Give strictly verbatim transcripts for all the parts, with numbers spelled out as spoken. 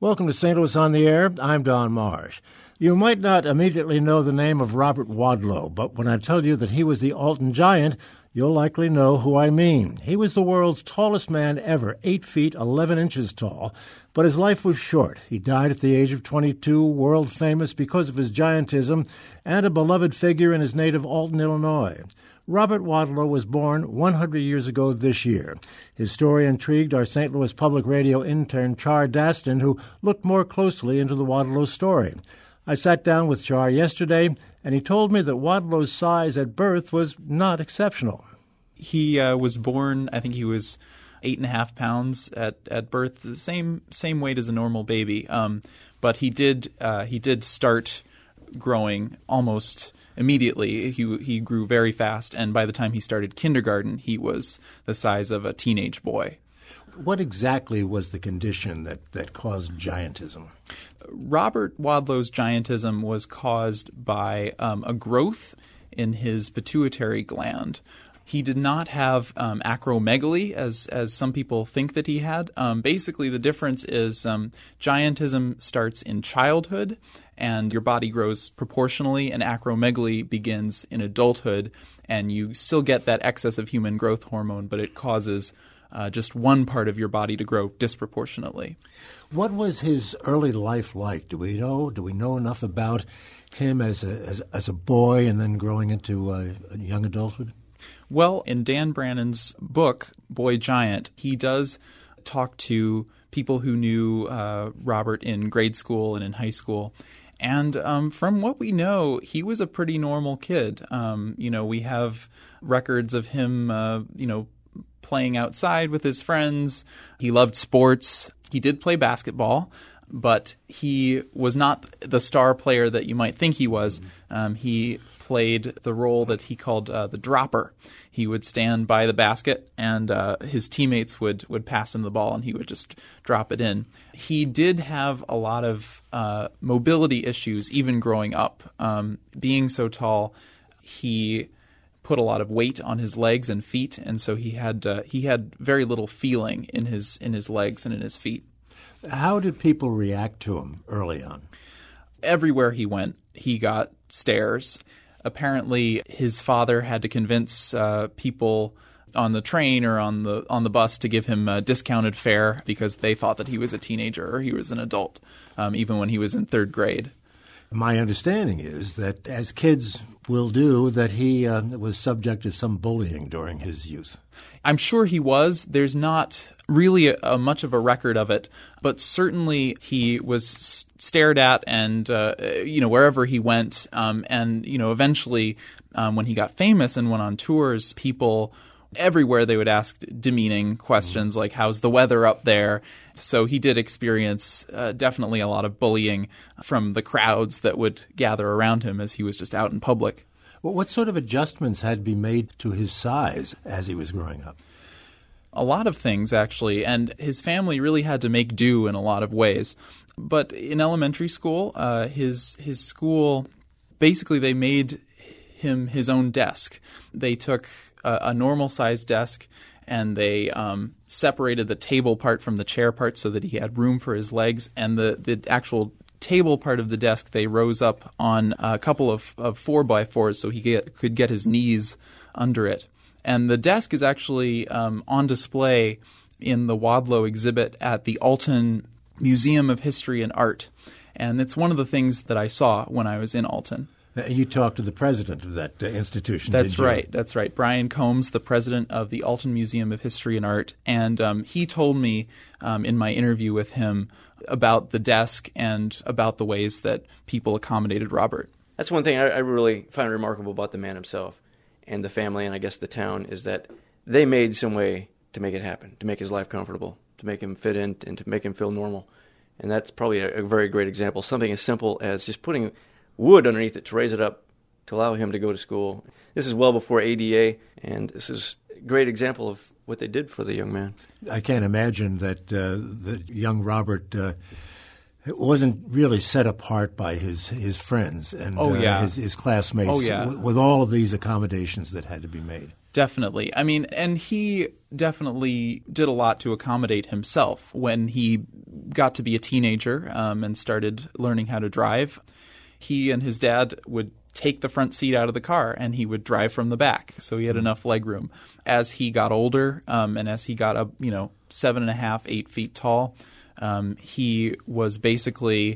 Welcome to Saint Louis on the Air. I'm Don Marsh. You might not immediately know the name of Robert Wadlow, but when I tell you that he was the Alton Giant, you'll likely know who I mean. He was the world's tallest man ever, eight feet, eleven inches tall, but his life was short. He died at the age of twenty-two, world famous because of his giantism, and a beloved figure in his native Alton, Illinois. Robert Wadlow was born one hundred years ago this year. His story intrigued our Saint Louis Public Radio intern, Char Daston, who looked more closely into the Wadlow story. I sat down with Char yesterday, and he told me that Wadlow's size at birth was not exceptional. He uh, was born, I think he was eight and a half pounds at, at birth, the same same weight as a normal baby. Um, but he did uh, he did start growing almost immediately. He he grew very fast, and by the time he started kindergarten, he was the size of a teenage boy. What exactly was the condition that, that caused giantism? Robert Wadlow's giantism was caused by um, a growth in his pituitary gland. He did not have um, acromegaly, as as some people think that he had. Um, basically, the difference is um, giantism starts in childhood, and your body grows proportionally, and acromegaly begins in adulthood, and you still get that excess of human growth hormone, but it causes uh, just one part of your body to grow disproportionately. What was his early life like? Do we know? Do we know enough about him as a as, as a boy and then growing into uh, young adulthood? Well, in Dan Brannon's book, Boy Giant, he does talk to people who knew uh, Robert in grade school and in high school. And um, from what we know, he was a pretty normal kid. Um, you know, we have records of him, uh, you know, playing outside with his friends. He loved sports. He did play basketball, but he was not the star player that you might think he was. Um, he played the role that he called uh, the dropper. He would stand by the basket, and uh, his teammates would, would pass him the ball, and he would just drop it in. He did have a lot of uh, mobility issues even growing up. Um, being so tall, he put a lot of weight on his legs and feet, and so he had uh, he had very little feeling in his in his legs and in his feet. How did people react to him early on? Everywhere he went, he got stares. Apparently, his father had to convince uh, people on the train or on the on the bus to give him a discounted fare because they thought that he was a teenager or he was an adult, um, even when he was in third grade. My understanding is that, as kids will do, that he uh, was subject to some bullying during his youth. I'm sure he was. There's not really a, a much of a record of it, but certainly he was s- stared at and, uh, you know, wherever he went. Um, and, you know, eventually um, when he got famous and went on tours, people everywhere they would ask demeaning questions like, how's the weather up there? So he did experience uh, definitely a lot of bullying from the crowds that would gather around him as he was just out in public. Well, what sort of adjustments had to be made to his size as he was growing up? A lot of things, actually, and his family really had to make do in a lot of ways. But in elementary school, uh, his his school, basically they made him his own desk. They took a, a normal-sized desk and they um, separated the table part from the chair part so that he had room for his legs, and the, the actual table part of the desk they rose up on a couple of, of four by fours so he get, could get his knees under it. And the desk is actually um, on display in the Wadlow exhibit at the Alton Museum of History and Art. And it's one of the things that I saw when I was in Alton. You talked to the president of that uh, institution, That's did you? right. That's right. Brian Combs, the president of the Alton Museum of History and Art. And um, he told me um, in my interview with him about the desk and about the ways that people accommodated Robert. That's one thing I, I really find remarkable about the man himself and the family and I guess the town is that they made some way to make it happen, to make his life comfortable, to make him fit in and to make him feel normal. And that's probably a, a very great example. Something as simple as just putting wood underneath it to raise it up to allow him to go to school. This is well before A D A, and this is a great example of what they did for the young man. I can't imagine that uh, the young Robert uh, wasn't really set apart by his, his friends and oh, yeah. uh, his, his classmates oh, yeah. w- with all of these accommodations that had to be made. Definitely. I mean, and he definitely did a lot to accommodate himself when he got to be a teenager um, and started learning how to drive. He and his dad would take the front seat out of the car and he would drive from the back. So he had enough leg room. As he got older um, and as he got up, you know, seven and a half, eight feet tall, um, he was basically,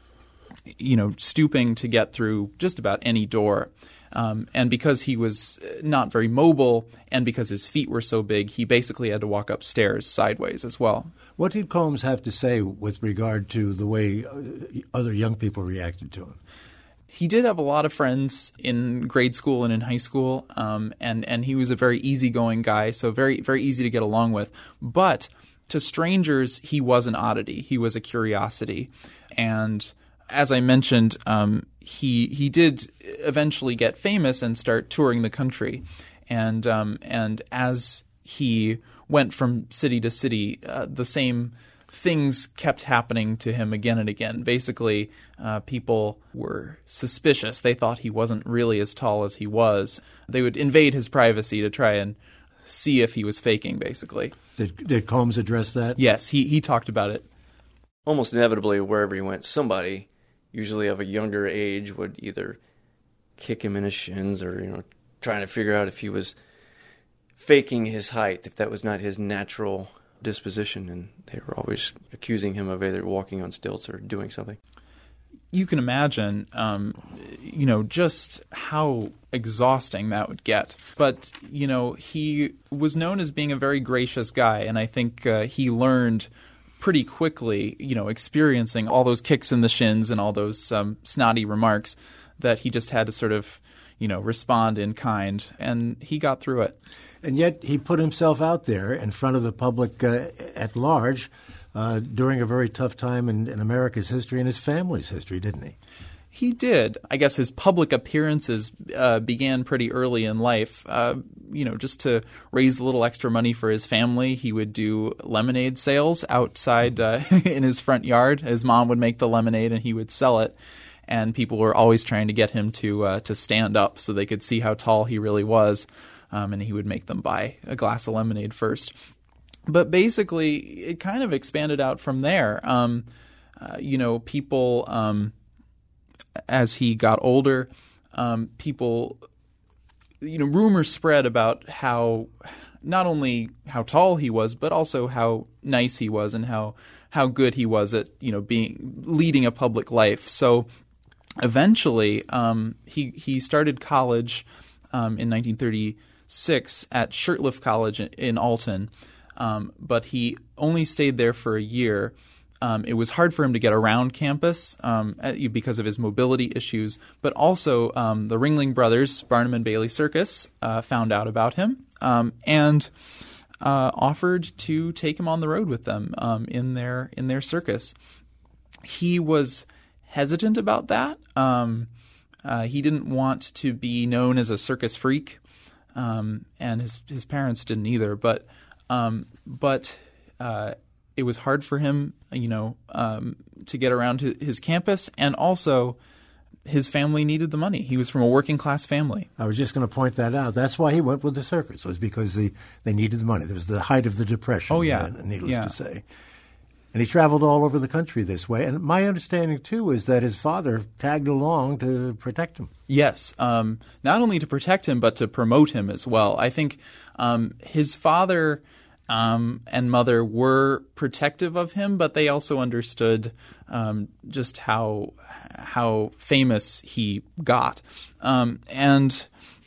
you know, stooping to get through just about any door. Um, and because he was not very mobile and because his feet were so big, he basically had to walk upstairs sideways as well. What did Combs have to say with regard to the way other young people reacted to him? He did have a lot of friends in grade school and in high school, um, and, and he was a very easygoing guy, so very, very easy to get along with. But to strangers, he was an oddity. He was a curiosity. And as I mentioned, um, he he did eventually get famous and start touring the country. And um, and as he went from city to city, uh, the same things kept happening to him again and again. Basically, uh, people were suspicious. They thought he wasn't really as tall as he was. They would invade his privacy to try and see if he was faking, basically. Did, did Combs address that? Yes, he, he talked about it. Almost inevitably, wherever he went, somebody, usually of a younger age, would either kick him in his shins or, you know, trying to figure out if he was faking his height, if that was not his natural disposition, and they were always accusing him of either walking on stilts or doing something. You can imagine, um, you know, just how exhausting that would get. But, you know, he was known as being a very gracious guy, and I think uh, he learned pretty quickly, you know, experiencing all those kicks in the shins and all those um, snotty remarks, that he just had to sort of, you know, respond in kind, and he got through it. And yet he put himself out there in front of the public uh, at large uh, during a very tough time in, in America's history and his family's history, didn't he? He did. I guess his public appearances uh, began pretty early in life. Uh, you know, just to raise a little extra money for his family, he would do lemonade sales outside uh, in his front yard. His mom would make the lemonade and he would sell it. And people were always trying to get him to uh, to stand up so they could see how tall he really was. Um, and he would make them buy a glass of lemonade first. But basically, it kind of expanded out from there. Um, uh, you know, people, um, as he got older, um, people, you know, rumors spread about how, not only how tall he was, but also how nice he was and how, how good he was at, you know, being, leading a public life. So eventually, um, he, he started college um, in nineteen thirty-six at Shirtliff College in, in Alton, um, but he only stayed there for a year. Um, it was hard for him to get around campus um, because of his mobility issues, but also um, the Ringling Brothers, Barnum and Bailey Circus, uh, found out about him um, and uh, offered to take him on the road with them um, in their in their circus. He was hesitant about that. Um, uh, he didn't want to be known as a circus freak. Um, and his his parents didn't either, but um, but uh, it was hard for him, you know, um, to get around his, his campus, and also his family needed the money. He was from a working class family. I was just going to point that out. That's why he went with the circus, was because the, they needed the money. It was the height of the Depression. Oh yeah, uh, needless yeah. to say. And he traveled all over the country this way. And my understanding, too, is that his father tagged along to protect him. Yes, um, not only to protect him, but to promote him as well. I think um, his father um, and mother were protective of him, but they also understood um, just how how famous he got. Um, and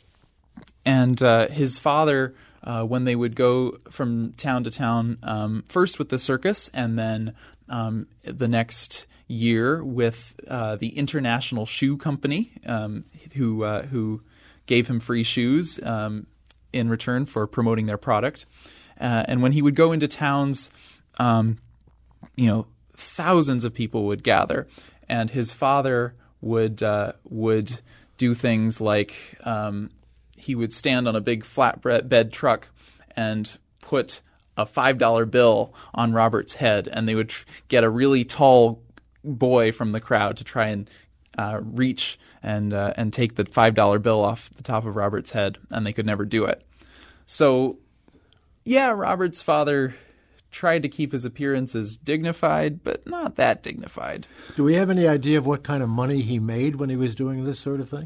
and uh, his father... Uh, when they would go from town to town, um, first with the circus, and then um, the next year with uh, the International Shoe Company, um, who uh, who gave him free shoes um, in return for promoting their product. Uh, and when he would go into towns, um, you know, thousands of people would gather, and his father would uh, would do things like. Um, He would stand on a big flatbed truck and put a five dollar bill on Robert's head, and they would tr- get a really tall boy from the crowd to try and uh, reach and uh, and take the five dollar bill off the top of Robert's head, and they could never do it. So, yeah, Robert's father tried to keep his appearances dignified, but not that dignified. Do we have any idea of what kind of money he made when he was doing this sort of thing?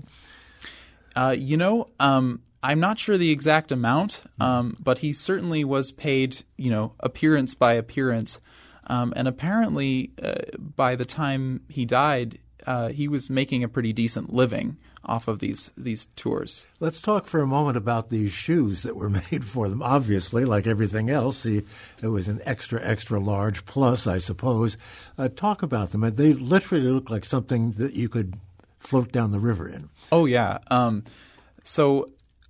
Uh, you know, um, I'm not sure the exact amount, um, but he certainly was paid, you know, appearance by appearance. Um, and apparently, uh, by the time he died, uh, he was making a pretty decent living off of these these tours. Let's talk for a moment about these shoes that were made for them. Obviously, like everything else, the, it was an extra, extra large plus, I suppose. Uh, talk about them. They literally look like something that you could float down the river in. Oh, yeah. Um, so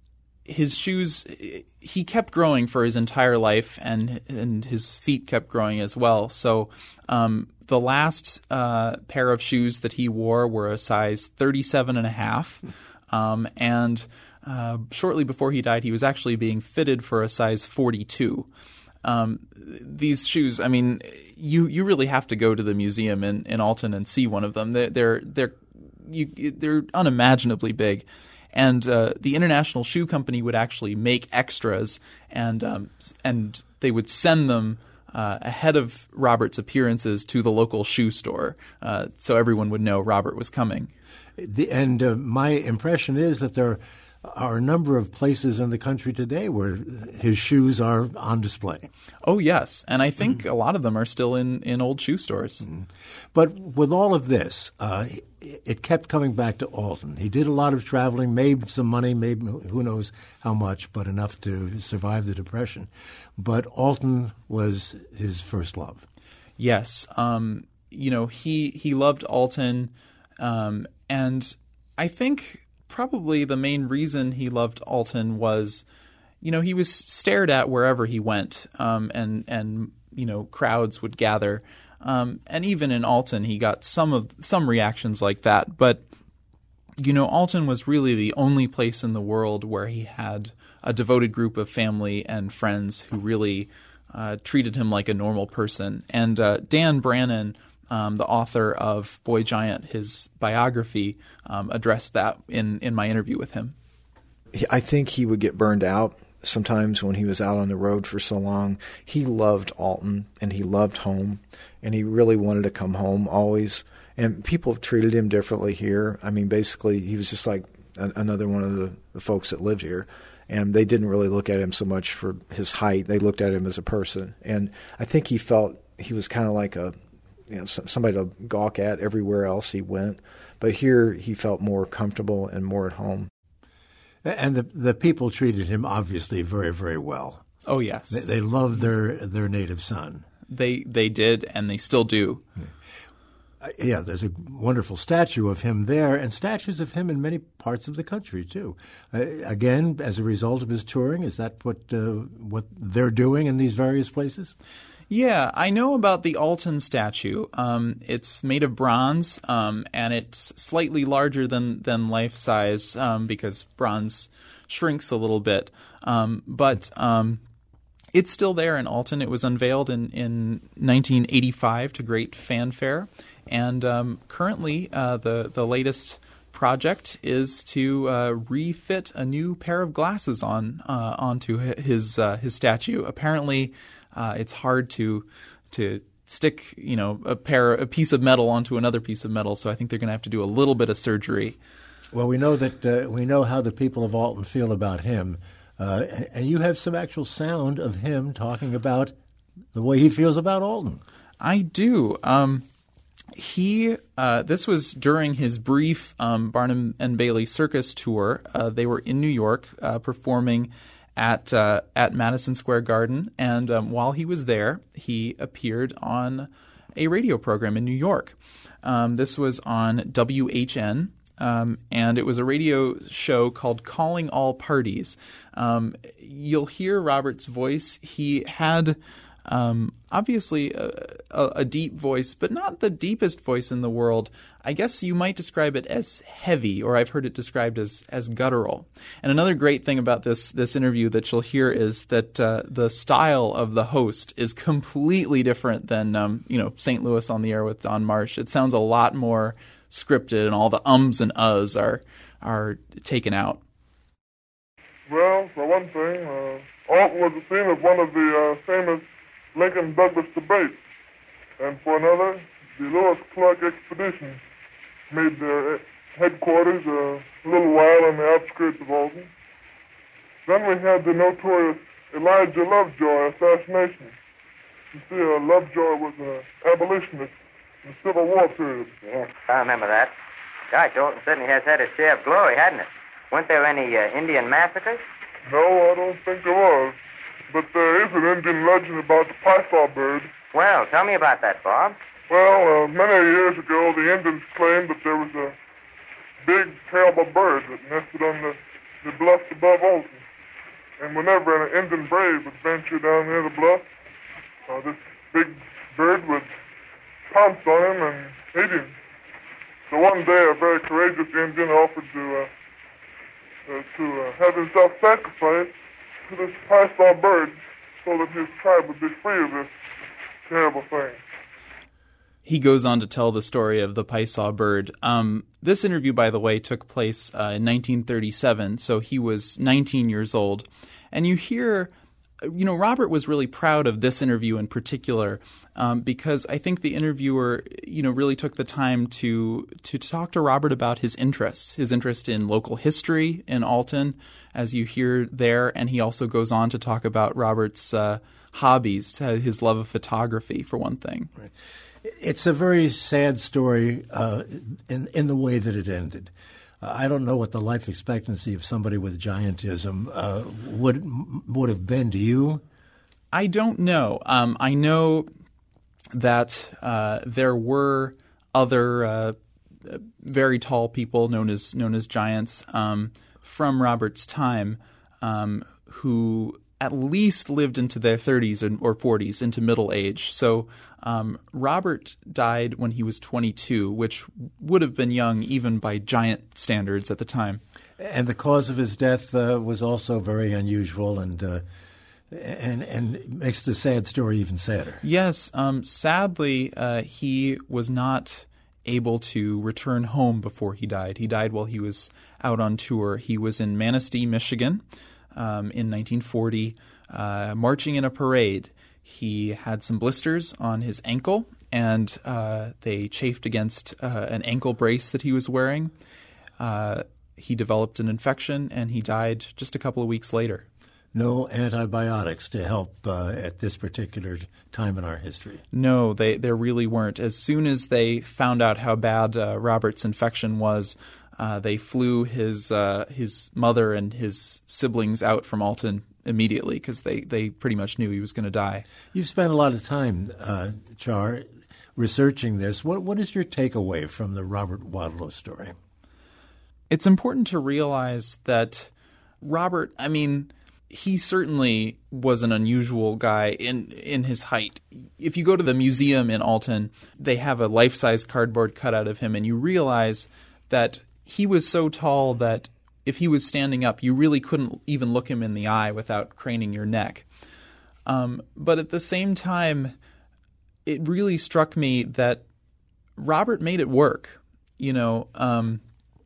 his shoes, he kept growing for his entire life, and and his feet kept growing as well. So um, the last uh, pair of shoes that he wore were a size thirty-seven and a half. Um, and uh, shortly before he died, he was actually being fitted for a size forty-two. Um, these shoes, I mean, you, you really have to go to the museum in, in Alton and see one of them. They're they're they're, you, they're unimaginably big. And uh, the International Shoe Company would actually make extras, and um, and they would send them uh, ahead of Robert's appearances to the local shoe store, uh, so everyone would know Robert was coming. The, and uh, my impression is that there are a number of places in the country today where his shoes are on display. Oh, yes. And I think mm-hmm. a lot of them are still in, in old shoe stores. Mm-hmm. But with all of this, uh, it kept coming back to Alton. He did a lot of traveling, made some money, maybe who knows how much, but enough to survive the Depression. But Alton was his first love. Yes. Um, you know, he, he loved Alton, um, and I think probably the main reason he loved Alton was, you know, he was stared at wherever he went, um, and and you know, crowds would gather, um, and even in Alton, he got some of some reactions like that. But you know, Alton was really the only place in the world where he had a devoted group of family and friends who really uh, treated him like a normal person. And uh, Dan Brannon, Um, the author of Boy Giant, his biography, um, addressed that in, in my interview with him. I think he would get burned out sometimes when he was out on the road for so long. He loved Alton, and he loved home, and he really wanted to come home always. And people treated him differently here. I mean, basically, he was just like a, another one of the, the folks that lived here. And they didn't really look at him so much for his height. They looked at him as a person. And I think he felt he was kind of like a You know, somebody to gawk at everywhere else he went. But here he felt more comfortable and more at home. And the the people treated him obviously very, very well. Oh, yes. They, they loved their their native son. They they did, and they still do. Yeah. Uh, yeah, there's a wonderful statue of him there, and statues of him in many parts of the country, too. Uh, again, as a result of his touring, is that what uh, what they're doing in these various places? Yeah, I know about the Alton statue. Um, it's made of bronze, um, and it's slightly larger than, than life size um, because bronze shrinks a little bit. Um, but um, it's still there in Alton. It was unveiled in, in nineteen eighty-five to great fanfare. And um, currently, uh, the, the latest project is to uh, refit a new pair of glasses on uh, onto his uh, his statue. Apparently, Uh, it's hard to to stick, you know, a pair a piece of metal onto another piece of metal. So I think they're going to have to do a little bit of surgery. Well, we know that uh, we know how the people of Alton feel about him, uh, and, and you have some actual sound of him talking about the way he feels about Alton. I do. Um, he uh, this was during his brief um, Barnum and Bailey Circus tour. Uh, they were in New York uh, performing at uh, at Madison Square Garden, and um, while he was there, he appeared on a radio program in New York. Um, this was on W H N, um, and it was a radio show called Calling All Parties. Um, you'll hear Robert's voice. He had um, obviously a, a, a deep voice, but not the deepest voice in the world. I guess you might describe it as heavy, or I've heard it described as as guttural. And another great thing about this this interview that you'll hear is that uh, the style of the host is completely different than um, you know Saint Louis on the Air with Don Marsh. It sounds a lot more scripted, and all the ums and uhs are are taken out. Well, for one thing, uh, Alton was the scene of one of the uh, famous Lincoln-Douglas debates. And for another, the Lewis Clark expedition made their headquarters uh, a little while on the outskirts of Alton. Then we had the notorious Elijah Lovejoy assassination. You see, uh, Lovejoy was an abolitionist in the Civil War period. Yes, I remember that. Gosh, Alton certainly has had a share of glory, hasn't it? Weren't there any uh, Indian massacres? No, I don't think there was. But there is an Indian legend about the Python bird. Well, tell me about that, Bob. Well, uh, many years ago, the Indians claimed that there was a big, terrible bird that nested on the, the bluffs above Alton. And whenever an Indian brave would venture down near the bluff, uh, this big bird would pounce on him and eat him. So one day, a very courageous Indian offered to uh, uh, to uh, have himself sacrificed to this python bird so that his tribe would be free of this terrible thing. He goes on to tell the story of the Pysaw bird. Um, this interview, by the way, took place uh, in nineteen thirty-seven, so he was nineteen years old. And you hear, you know, Robert was really proud of this interview in particular um, because I think the interviewer, you know, really took the time to to talk to Robert about his interests, his interest in local history in Alton, as you hear there. And he also goes on to talk about Robert's uh, hobbies, his love of photography, for one thing. Right. It's a very sad story uh, in in the way that it ended. Uh, I don't know what the life expectancy of somebody with giantism uh, would would have been. Do you? I don't know. Um, I know that uh, there were other uh, very tall people known as known as giants um, from Robert's time um, who at least lived into their thirties or forties, into middle age. So um, Robert died when he was twenty-two, which would have been young even by giant standards at the time. And the cause of his death uh, was also very unusual and uh, and and makes the sad story even sadder. Yes. Um, sadly, uh, he was not able to return home before he died. He died while he was out on tour. He was in Manistee, Michigan, Um, in nineteen forty, uh, marching in a parade. He had some blisters on his ankle, and uh, they chafed against uh, an ankle brace that he was wearing. Uh, he developed an infection, and he died just a couple of weeks later. No antibiotics to help uh, at this particular time in our history. No, they there really weren't. As soon as they found out how bad uh, Robert's infection was, Uh, they flew his uh, his mother and his siblings out from Alton immediately because they, they pretty much knew he was going to die. You've spent a lot of time, uh, Char, researching this. What what is your takeaway from the Robert Wadlow story? It's important to realize that Robert, I mean, he certainly was an unusual guy in, in his height. If you go to the museum in Alton, they have a life-size cardboard cutout of him, and you realize that he was so tall that if he was standing up, you really couldn't even look him in the eye without craning your neck. Um, but at the same time, it really struck me that Robert made it work. You know, um,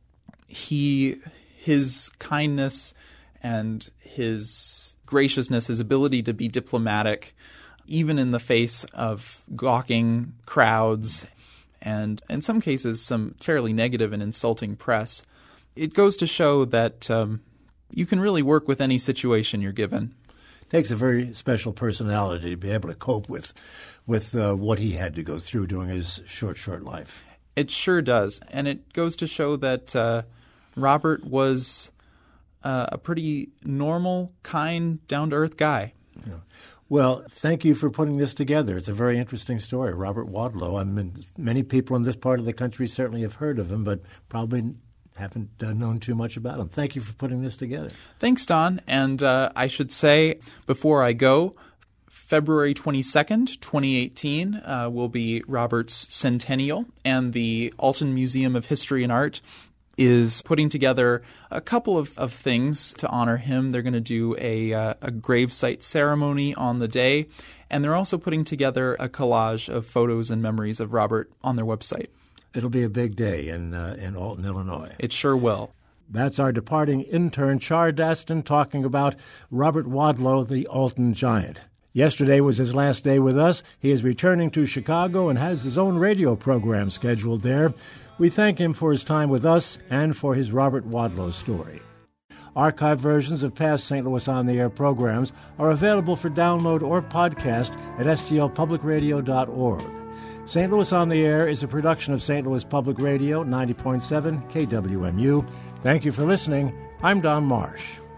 he, his kindness and his graciousness, his ability to be diplomatic, even in the face of gawking crowds, and in some cases some fairly negative and insulting press, it goes to show that um, you can really work with any situation you're given. It takes a very special personality to be able to cope with with uh, what he had to go through during his short, short life. It sure does. And it goes to show that uh, Robert was uh, a pretty normal, kind, down-to-earth guy. Yeah. Well, thank you for putting this together. It's a very interesting story. Robert Wadlow. I mean, many people in this part of the country certainly have heard of him, but probably haven't uh, known too much about him. Thank you for putting this together. Thanks, Don. And uh, I should say, before I go, February twenty-second, twenty eighteen uh, will be Robert's centennial, and the Alton Museum of History and Art is putting together a couple of, of things to honor him. They're going to do a, uh, a gravesite ceremony on the day, and they're also putting together a collage of photos and memories of Robert on their website. It'll be a big day in uh, in Alton, Illinois. It sure will. That's our departing intern, Char Daston, talking about Robert Wadlow, the Alton Giant. Yesterday was his last day with us. He is returning to Chicago and has his own radio program scheduled there. We thank him for his time with us and for his Robert Wadlow story. Archived versions of past Saint Louis On the Air programs are available for download or podcast at s t l public radio dot org. Saint Louis On the Air is a production of Saint Louis Public Radio, ninety point seven K W M U. Thank you for listening. I'm Don Marsh.